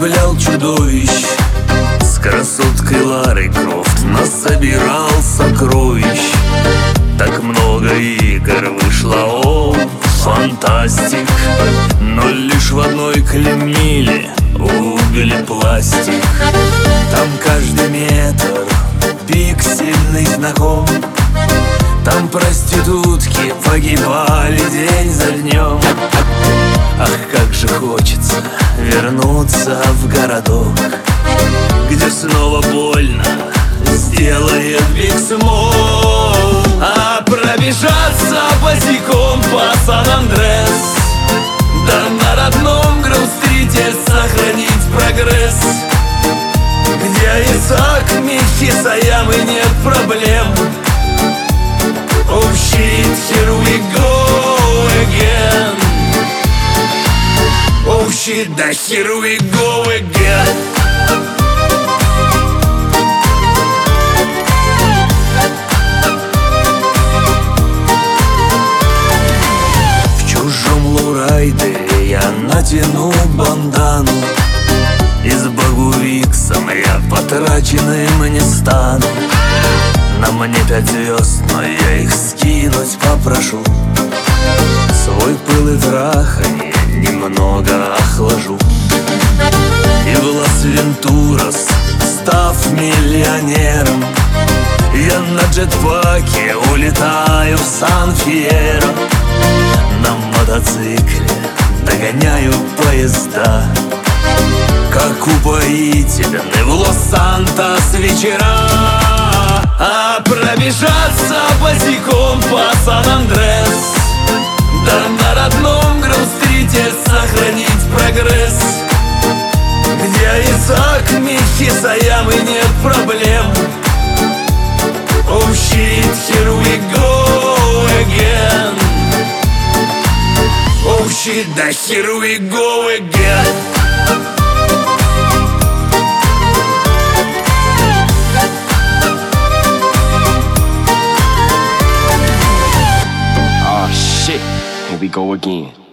истреблял чудовищ, с красоткой Ларой Крофт насобирал сокровищ. Так много игр вышло, о, фантастик, но лишь в одной клеймили углепластик. Там каждый метр пиксельный знаком, там проститутки погибали день за днем. Ах, как же хочется вернуться в городок, где снова больно сделает Биг Смол. А пробежаться босиком по Сан-Андрес, да на родном Гроув-стрите сохранить прогресс, где Исаак Михисаямы нет проблем. Oh shit, here we go again. Oh shit, да here we go again. В чужом лоурайдере я натяну бандану, и с Багувиксом я потраченным не стану. На мне 5 звезд, но я их скинуть попрошу. Свой пыл и траханье немного охлажу. И в Лас-Вентурас, став миллионером, я на джетпаке улетаю в Сан-Фьеро. На мотоцикле догоняю поезда, как упоительны в Лос-Сантос вечера. А пробежаться босиком по Сан-Андрес, да на родном Гроув-стрите сохранить прогресс, где Исаак Михисаямы нет проблем. Oh shit, here we go again. Oh shit, да here we go again. Here we go again.